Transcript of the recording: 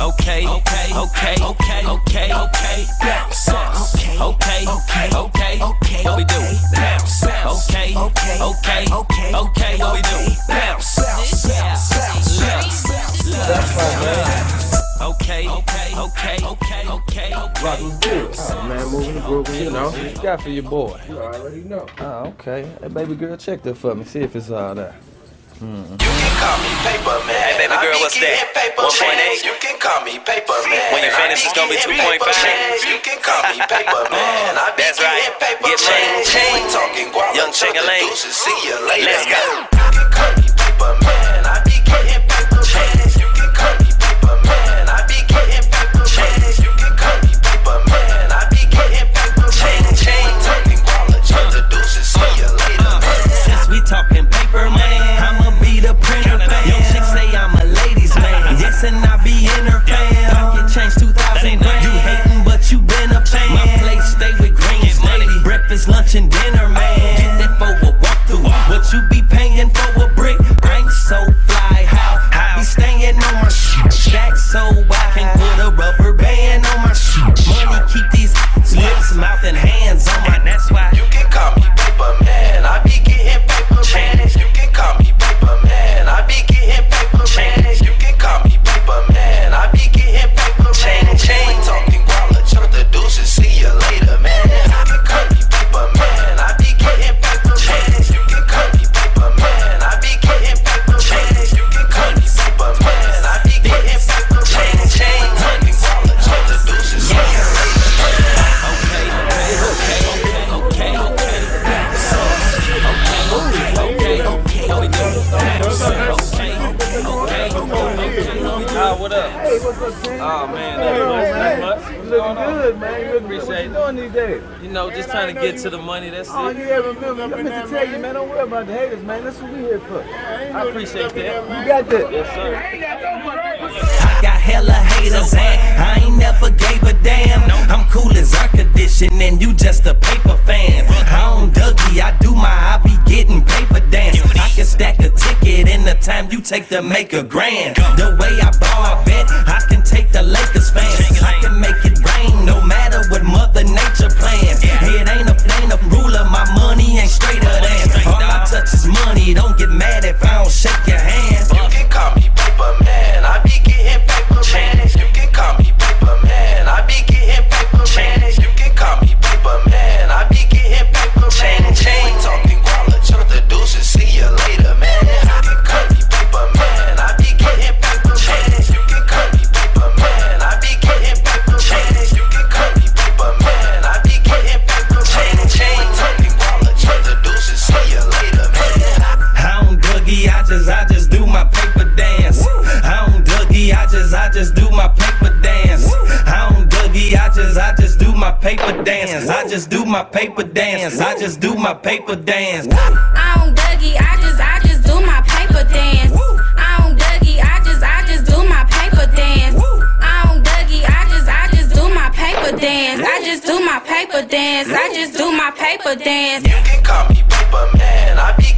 Okay, okay, okay, okay, okay, okay. Bounce, okay, okay, okay, okay, okay. What we do? Bounce, okay, okay, okay, okay, okay. What we do? Bounce, bounce, bounce, bounce. That's right, man. Okay, okay, okay, okay, okay. Rock was good. Oh man, moving the groove, you know. What you got for your boy? You already know. Oh, okay. Hey, baby girl, check that for me. See if it's all there. You can call me paper man. Hey, baby girl, what's that? 1.8. You can call me paper man. When you finish, it's gonna be 2.5. You can call me paper man. That's right. Get money, chain talking, young Ching-a-ling. See you later. Let's go. You can call me paper man. I be getting paper chains. You can call me paper man. I be getting paper chains. You can call me paper man. I be getting paper chain talking, the deuces. See you later. Since we talking paper man, I'ma be the printer fan. Yo, chick say I'm a ladies man. Yes, and I be in her fan. Pocket change 2,000 grand. You hating, but you been a fan. My plate stay with green steady. Breakfast, lunch, and dinner, man. Get that for a walkthrough. What you be paying for a brick? I ain't so fly. How I be staying on my stack so I can put a rubber band on my money. Keep these lips, mouth, and hands on my. That's why you can call me paper man. I be getting paper chains. You can call me paper man. I be getting paper chains. You can call me paper man. I be getting paper chain talking wallet. The deuces. See you later, man. You can call me paper man. I be getting paper chains. You can call me paper man. I be getting paper chains. You can call me paper man. I be getting paper chain talking wallet. The deuces. See you later, man. Okay, okay, okay, okay, okay. What up? Hey, what's up, King? Oh man, not much. You looking good, man. You looking Appreciate good. What you doing these days? You know, just trying to get to the money. That's Oh, it. yeah, remember. I meant to tell you, man. Don't worry about the haters, man. That's what we here for. I appreciate that. You got that? Yes, sir. I got hella haters and I ain't never gave a damn. I'm cool as air conditioning and you just a paper fan. I own Dougie, I do I be getting paper dance. I can stack a ticket in the time you take to make a grand. The way I ball, I bet I can take the Lakers fans. I can make it rain no matter what Mother Nature plans. It ain't a ruler, my money ain't straighter than. All I touch is money, don't get mad if I don't shake your hand. You can call me paper man. I be getting paper chains. You can call me paper man. I be getting paper chains. You can call me paper man. I be getting paper chain talking wallet. The deuces. See you later, man. You can call me paper man. I be getting paper chains. You can call me paper man. I be getting paper chains. You can call me paper man. I be getting paper chain talking wallet. The deuces. See you later, man. I don't Dougie, I just do my paper dance. I don't Dougie, I just do my paper dance. I don't Dougie, I just do my paper dance. I just do my paper dance. I just do my paper dance. I don't Dougie, I just do my paper dance. I don't Dougie, I just do my paper dance. I don't Dougie, I just do my paper dance. I just do my paper dance. I just do my paper dance. You can call me paper man. I be